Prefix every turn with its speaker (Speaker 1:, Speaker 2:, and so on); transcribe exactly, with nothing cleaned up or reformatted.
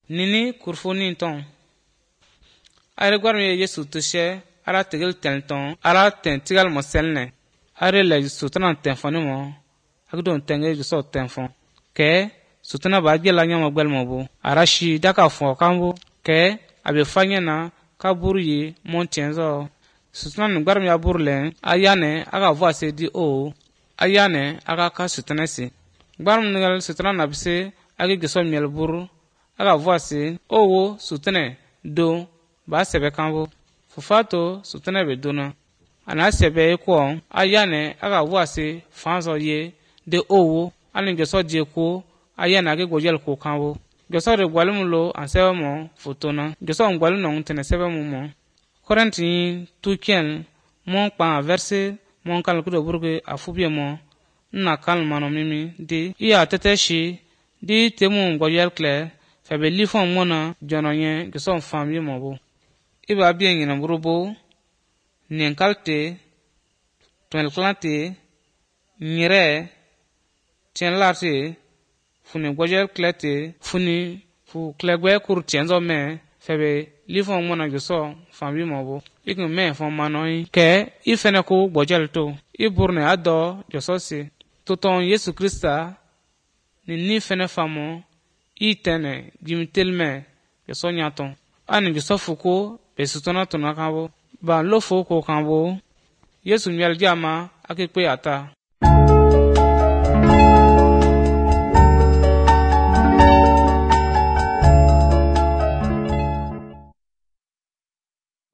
Speaker 1: nini kurfoni ton are gwarme Yesu tushe ara tegel tenton ara tentigal moselne are la sutana tenfoni mo agdon tenge so tenfon ke sutana ba gela nyama gbelmo bo ara shi daka fo kambo ke abe fanya na kaburi montenzo sutana gwarme ya burle ayane aga voase di o ayane aga ka sutana si gwarme ngal sutana na bise agi geso miel buru aga voase owo sutana do ba sebe kambo fufato sutana be dona ana sebe ko ayane aga voase fanzo ye de owo alin geso je ko ayane agi gojel ko kambo geso de gwalumulo ansebe mo fotona geso ngwalu no tene sebe mo mo Korinti tuken mon pa verse mon kalku do burge afubie mo na kalma no mimi di iya teteshi di temu ngojel clair febe lifon mona jononye geso famille mo bo iba bien ngina burubo nenkalte tonelklante nyire tienlarte funi gojel klete funi fu klegwe kur tienzo me febe lifon mona geso famille mo bo ikin me fon manoi ke ifene ko gojel to iburne ado geso si toton Yesu Krista ni ni fene famo itene gimtelme geso nyaton ani geso fuko besutona tona kabo ba lofo ko kambo Yesu miel jama akekpe ata